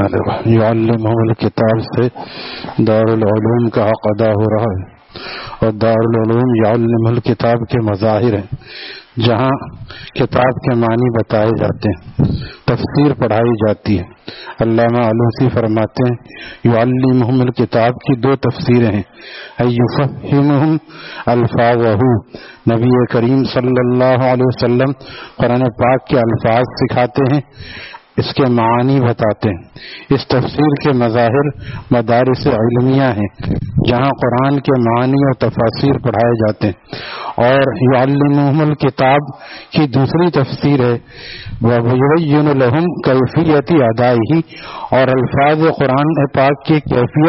يعلمهم الکتاب سے دارالعلوم کا حق ادا ہو رہا ہے، اور دارالعلوم يعلم الکتاب کے مظاہر ہیں، جہاں کتاب کے معنی بتائے جاتے ہیں، تفسیر پڑھائی جاتی ہے۔ علامہ علوسی فرماتے ہیں يعلمهم الکتاب کی دو تفسیریں ہیں، يفهمهم الفاظه، نبی کریم صلی اللہ علیہ وسلم قرآن پاک کے الفاظ سکھاتے ہیں، اس کے معانی بتاتے ہیں۔ اس تفسیر کے مظاہر مدارس علمیہ ہیں، جہاں قرآن کے معانی اور تفاسیر پڑھائے جاتے ہیں۔ اور يعلمهم الکتاب کی دوسری تفسیر ہے وَيُبَيِّنُ لَهُمْ کیفیت ادائہ، اور الفاظ قرآن پاک کی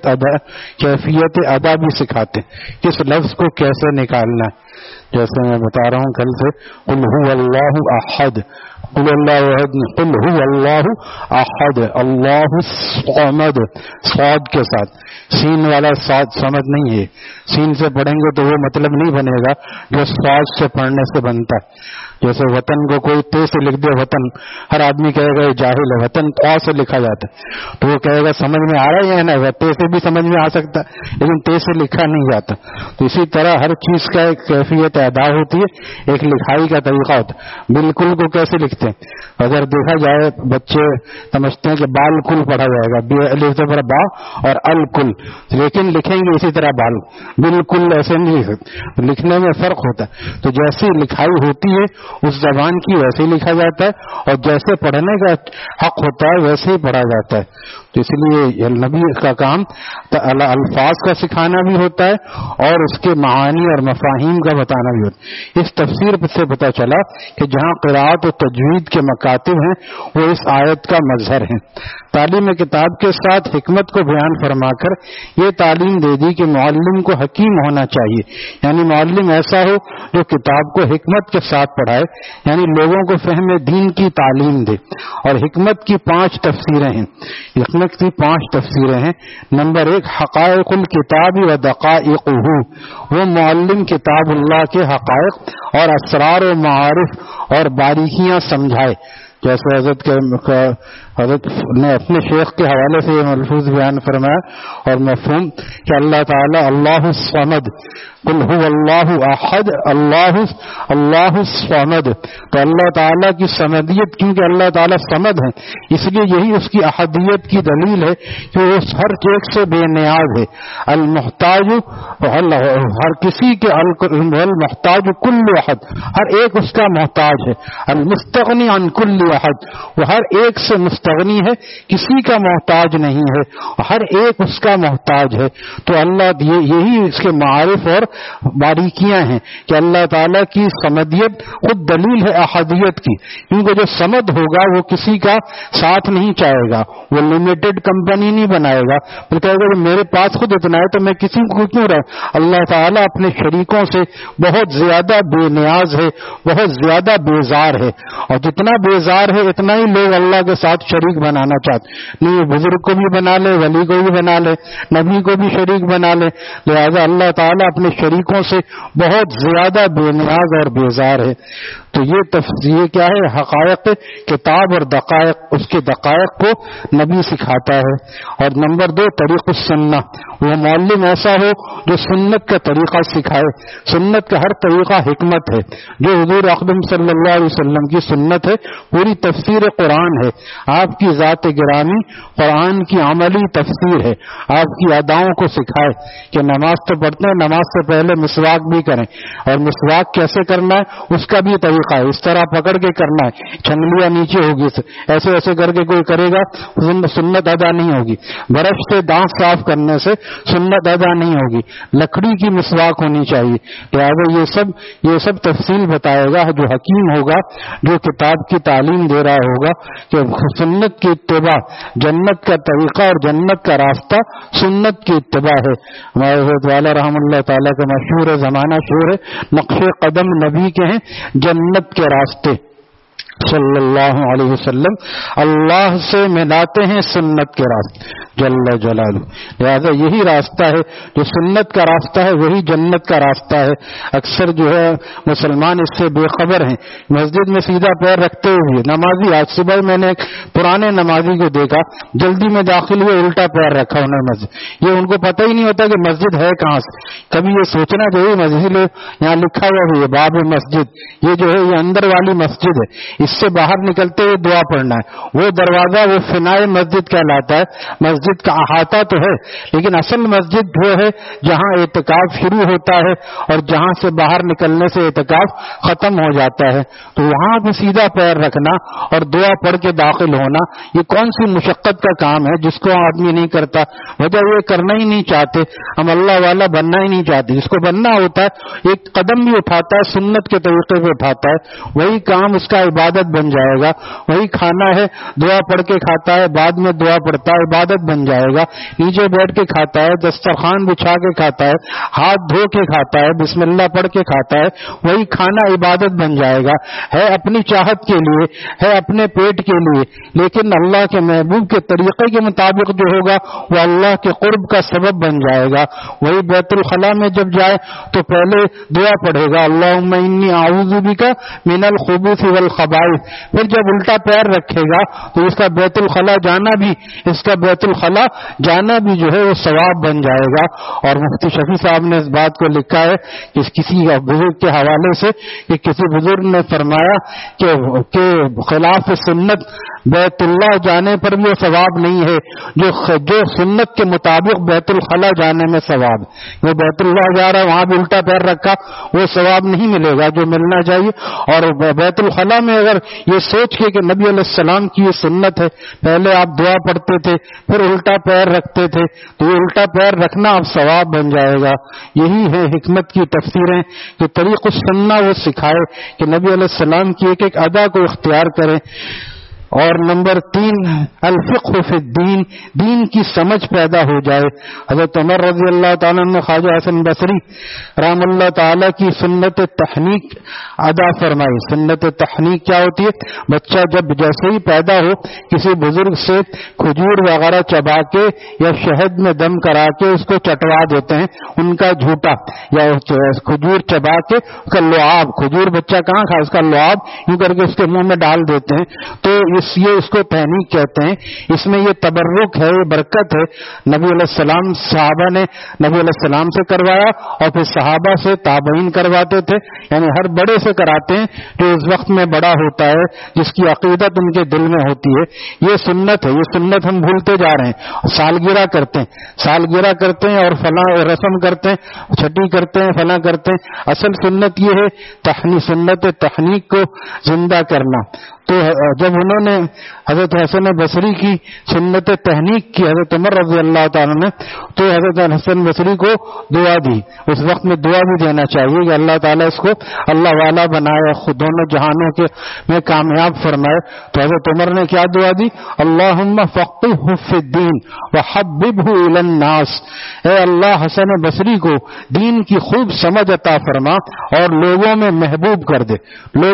کیفیت ادا بھی سکھاتے ہیں، کس لفظ کو کیسے نکالنا ہے۔ جیسے میں بتا رہا ہوں کل سے، قل هو اللہ احد، قل اللہ احد، قل هو اللہ احد، اللہ الصمد، صاد کے ساتھ، سین والا صاد صمد نہیں ہے، سین سے پڑھیں گے تو وہ مطلب نہیں بنے گا جو صاد سے پڑھنے سے بنتا ہے۔ جیسے وطن کو کوئی تے سے لکھ دے وطن، ہر آدمی کہے گا یہ جاہل ہے، وطن قا سے لکھا جاتا ہے تو وہ کہے گا سمجھ میں آ رہا ہے نا، تے سے بھی سمجھ میں آ سکتا ہے لیکن تے سے لکھا نہیں جاتا۔ تو اسی طرح ہر چیز کا ایک کیفیت ادا ہوتی ہے، ایک لکھائی کا طریقہ ہوتا ہے۔ بالکل کو کیسے لکھتے ہیں؟ اگر دیکھا جائے بچے سمجھتے ہیں کہ بال کل پڑھا جائے گا، بے الف سے بڑا با اور الکل، لیکن لکھیں گے اسی طرح بال، بالکل ایسے نہیں لکھ سکتے، لکھنے میں فرق ہوتا ہے۔ تو جیسی لکھائی ہوتی ہے اس زبان کی ویسے ہی لکھا جاتا ہے، اور جیسے پڑھنے کا حق ہوتا ہے ویسے ہی پڑھا جاتا ہے۔ تو اس لیے نبی کا کام الفاظ کا سکھانا بھی ہوتا ہے اور اس کے معانی اور مفاہیم کا بتانا بھی ہوتا ہے۔ اس تفسیر سے پتہ چلا کہ جہاں قرات و تجوید کے مکاتب ہیں وہ اس آیت کا مظہر ہیں۔ تعلیم کتاب کے ساتھ حکمت کو بیان فرما کر یہ تعلیم دے دی کہ معلم کو حکیم ہونا چاہیے، یعنی معلم ایسا ہو جو کتاب کو حکمت کے ساتھ پڑھائے، یعنی لوگوں کو فہم دین کی تعلیم دے۔ اور حکمت کی 5 تفسیریں ہیں، حکمت کی 5 تفسیریں ہیں۔ نمبر 1، حقائق الکتاب و دقائقہ، وہ معلم کتاب اللہ کے حقائق اور اسرار و معارف اور باریکیاں سمجھائے۔ جیسے حضرت نے اپنے شیخ کے حوالے سے یہ ملفوظ بیان فرمایا اور مفہوم کہ اللہ تعالی اللہ الصمد، قل هو اللہ احد، اللہ الصمد، تو اللہ تعالیٰ کی صمدیت، کیونکہ اللہ تعالیٰ صمد ہیں اس لیے یہی اس کی احدیت کی دلیل ہے کہ وہ ہر ایک سے بے نیاز ہے۔ المحتاج، ہر کسی کے، المحتاج کل احد، ہر ایک اس کا محتاج ہے۔ المستغنی عن کل احد، وہ ہر ایک سے مستغنی ہے، کسی کا محتاج نہیں ہے، ہر ایک اس کا محتاج ہے۔ تو اللہ یہی اس کے معارف اور باریکیاں ہیں کہ اللہ تعالیٰ کی صمدیت خود دلیل ہے احدیت کی، کیونکہ جو صمد ہوگا وہ کسی کا ساتھ نہیں چاہے گا، وہ لمیٹڈ کمپنی نہیں بنائے گا، وہ کہے گا کہ میرے پاس خود اتنا ہے تو میں کسی کو کیوں رہا۔ اللہ تعالیٰ اپنے شریکوں سے بہت زیادہ بے نیاز ہے، بہت زیادہ بیزار ہے، اور جتنا بیزار ہے اتنا ہی لوگ اللہ کے ساتھ شریک بنانا چاہتے نہیں، بزرگ کو بھی بنا لے، ولی کو بھی بنا لے، نبی کو بھی شریک بنا لے، لہذا اللہ تعالیٰ اپنے شریکوں سے بہت زیادہ بے نیاز اور بیزار ہے۔ تو یہ کیا ہے؟ حقائق کتاب اور دقائق، اس کے دقائق کو نبی سکھاتا ہے۔ اور نمبر 2، طریق السنہ، وہ معلم ایسا ہو جو سنت کا طریقہ سکھائے۔ سنت کا ہر طریقہ حکمت ہے، جو حضور اقدم صلی اللہ علیہ وسلم کی سنت ہے پوری تفسیر قرآن ہے۔ آپ کی ذات گرامی قرآن کی عملی تفسیر ہے، آپ کی اداؤں کو سکھائے کہ نماز تو پڑھتے ہیں، نماز سے پہلے مسواک بھی کریں، اور مسواک کیسے کرنا ہے اس کا بھی طریقہ ہے، اس طرح پکڑ کے کرنا ہے، چھنگلیاں نیچے ہوگی، ایسے ایسے کر کے کوئی کرے گا سنت ادا نہیں ہوگی، برش سے دانت صاف کرنے سے سنت ادا نہیں ہوگی، لکڑی کی مسواک ہونی چاہیے۔ لہٰذا یہ سب تفصیل بتائے گا جو حکیم ہوگا، جو کتاب کی تعلیم دے رہا ہوگا کہ سنت کی اتباع جنت کا طریقہ اور جنت کا راستہ سنت کی اتباع ہے۔ ہمارے حضرت والا رحم اللہ تعالیٰ کا مشہور زمانہ شعر ہے، نقش قدم نبی کے ہیں جنت کے راستے، صلی اللہ علیہ وسلم اللہ سے ملاتے ہیں سنت کے راستے جل جلالہ. لہذا یہی راستہ ہے جو سنت کا راستہ ہے، وہی جنت کا راستہ ہے. اکثر جو ہے مسلمان اس سے بے خبر ہیں. مسجد میں سیدھا پیر رکھتے ہوئے نمازی، آج صبح میں نے ایک پرانے نمازی کو دیکھا، جلدی میں داخل ہوئے الٹا پیر رکھا انہوں نے مسجد. یہ ان کو پتہ ہی نہیں ہوتا کہ مسجد ہے کہاں سے. کبھی یہ سوچنا چاہیے مسجد یہاں لکھا ہوا بھی ہے باب مسجد، یہ جو ہے یہ اندر والی مسجد ہے، اس سے باہر نکلتے ہوئے دعا پڑھنا ہے. وہ دروازہ وہ فنائے مسجد کہلاتا ہے. مسجد کا احاطہ تو ہے لیکن اصل مسجد وہ ہے جہاں اعتکاف شروع ہوتا ہے اور جہاں سے باہر نکلنے سے اعتکاف ختم ہو جاتا ہے. تو وہاں بھی سیدھا پیر رکھنا اور دعا پڑھ کے داخل ہونا، یہ کون سی مشقت کا کام ہے جس کو آدمی نہیں کرتا. وجہ یہ کرنا ہی نہیں چاہتے، ہم اللہ والا بننا ہی نہیں چاہتے. جس کو بننا ہوتا ہے ایک قدم بھی اٹھاتا ہے سنت کے طریقے پہ اٹھاتا ہے، وہی کام اس کا عبادت بن جائے گا. وہی کھانا ہے دعا پڑھ کے کھاتا ہے، بعد میں دعا پڑھتا ہے، عبادت بن جائے گا. نیچے بیٹھ کے کھاتا ہے، دسترخوان بچھا کے کھاتا ہے، ہاتھ دھو کے کھاتا ہے، بسم اللہ پڑھ کے کھاتا ہے، وہی کھانا عبادت بن جائے گا. ہے اپنی چاہت کے لیے، ہے اپنے پیٹ کے لیے، لیکن اللہ کے محبوب کے طریقے کے مطابق جو ہوگا وہ اللہ کے قرب کا سبب بن جائے گا. وہی بیت الخلاء میں جب جائے تو پہلے دعا پڑھے گا اللہم انی اعوذ بک من الخبث والخبائث. پھر جب الٹا پیر رکھے گا تو اس کا بیت الخلاء جانا بھی جو ہے وہ ثواب بن جائے گا. اور مفتی شفیع صاحب نے اس بات کو لکھا ہے کہ کسی بزرگ کے حوالے سے کہ کسی بزرگ نے فرمایا کہ خلاف سنت بیت اللہ جانے پر بھی وہ ثواب نہیں ہے جو سنت کے مطابق بیت الخلاء جانے میں ثواب. وہ بیت اللہ جا رہا ہے وہاں بھی الٹا پیر رکھا، وہ ثواب نہیں ملے گا جو ملنا چاہیے. اور بیت الخلاء میں اگر یہ سوچ کے کہ نبی علیہ السلام کی یہ سنت ہے، پہلے آپ دعا پڑھتے تھے پھر الٹا پیر رکھتے تھے، تو یہ الٹا پیر رکھنا اب ثواب بن جائے گا. یہی ہے حکمت کی تفسیریں کہ طریق السنہ وہ سکھائے کہ نبی علیہ السلام کی ایک ایک ادا کو اختیار کریں. اور نمبر 3 الفقہ فی الدین، دین کی سمجھ پیدا ہو جائے. حضرت عمر رضی اللہ تعالیٰ نے خواجہ حسن بصری رحم اللہ تعالیٰ کی سنت تحنیک ادا فرمائی. سنت تحنیک کیا ہوتی ہے؟ بچہ جب جیسے ہی پیدا ہو کسی بزرگ سے کھجور وغیرہ چبا کے یا شہد میں دم کرا کے اس کو چٹوا دیتے ہیں، ان کا جھوٹا یا کھجور چبا کے اس کا لعاب، کھجور بچہ کہاں کھا، اس کا لعاب یوں کر کے اس کے منہ میں ڈال دیتے ہیں. تو یہ اس کو تحنیک کہتے ہیں. اس میں یہ تبرک ہے، یہ برکت ہے. نبی علیہ السلام صحابہ نے نبی علیہ السلام سے کروایا اور پھر صحابہ سے تابعین کرواتے تھے، یعنی ہر بڑے سے کراتے ہیں جو اس وقت میں بڑا ہوتا ہے، جس کی عقیدت ان کے دل میں ہوتی ہے. یہ سنت ہے. یہ سنت ہم بھولتے جا رہے ہیں. سالگرہ کرتے ہیں اور فلاں رسم کرتے ہیں، چھٹی کرتے ہیں، فلاں کرتے ہیں. اصل سنت یہ ہے سنت تحنیک کو زندہ کرنا. تو جب انہوں نے حضرت حسن بصری کی سنت تحنیک کی حضرت عمر رضی اللہ تعالیٰ نے، تو حضرت حسن بصری کو دعا دی. اس وقت میں دعا بھی دینا چاہیے کہ اللہ تعالیٰ اس کو اللہ والا بنائے، خود دونوں جہانوں کے میں کامیاب فرمائے. تو حضرت عمر نے کیا دعا دی؟ اللہم فقہہ فی الدین وحببہ الی الناس. اے اللہ حسن بصری کو دین کی خوب سمجھ عطا فرما اور لوگوں میں محبوب کر دے.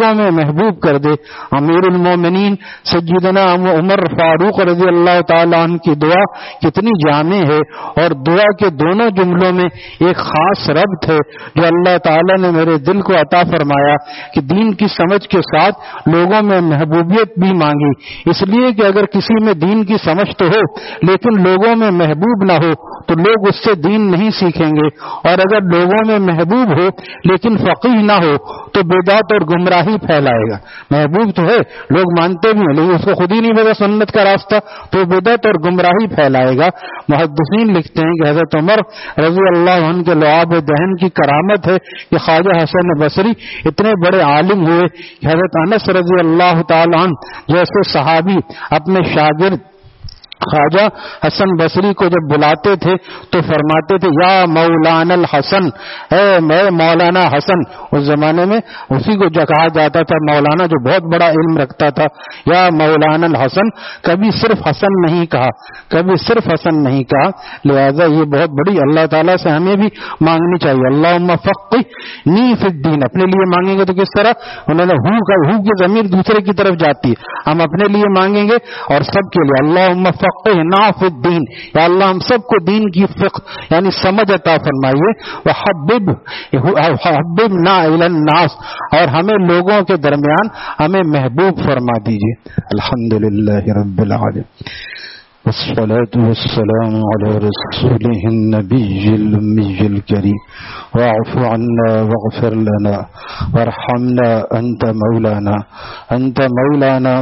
امیر المومنین سیدنا عمر فاروق رضی اللہ تعالیٰ عنہ کی دعا کتنی جامع ہے، اور دعا کے دونوں جملوں میں ایک خاص ربط ہے جو اللہ تعالیٰ نے میرے دل کو عطا فرمایا کہ دین کی سمجھ کے ساتھ لوگوں میں محبوبیت بھی مانگی. اس لیے کہ اگر کسی میں دین کی سمجھ تو ہو لیکن لوگوں میں محبوب نہ ہو تو لوگ اس سے دین نہیں سیکھیں گے، اور اگر لوگوں میں محبوب ہو لیکن فقیہ نہ ہو تو بدعت اور گمراہی پھیلائے گا. محبوب تو ہے، لوگ مانتے بھی ہیں لیکن اس کو خود ہی نہیں پتا سنت کا راستہ، تو بدعت اور گمراہی پھیلائے گا. محدثین لکھتے ہیں کہ حضرت عمر رضی اللہ عنہ کے لعاب دہن کی کرامت ہے کہ خواجہ حسن بصری اتنے بڑے عالم ہوئے کہ حضرت انس رضی اللہ تعالی عنہ جیسے صحابی اپنے شاگرد خواجہ حسن بصری کو جب بلاتے تھے تو فرماتے تھے یا مولانا الحسن، اے مولانا حسن. اس زمانے میں اسی کو جو کہا جاتا تھا مولانا جو بہت بڑا علم رکھتا تھا. یا مولانا الحسن، کبھی صرف حسن نہیں کہا، کبھی صرف حسن نہیں کہا. لہذا یہ بہت بڑی اللہ تعالیٰ سے ہمیں بھی مانگنی چاہیے. اللہم فقہنی فی الدین. اپنے لیے مانگیں گے تو کس طرح؟ انہوں نے ہو کی ضمیر دوسرے کی طرف جاتی ہے. ہم اپنے لیے مانگیں گے اور سب کے لیے. اللہم فقہنا فی الدین، یا اللہ ہم سب کو دین کی فقہ یعنی سمجھ عطا فرمائیے. وحببنا الی الناس، اور ہمیں لوگوں کے درمیان ہمیں محبوب فرما دیجیے. الحمدللہ رب العالمین، والصلاة والسلام على رسوله النبي الأمي الكريم. واعف عنا واغفر لنا وارحمنا، أنت مولانا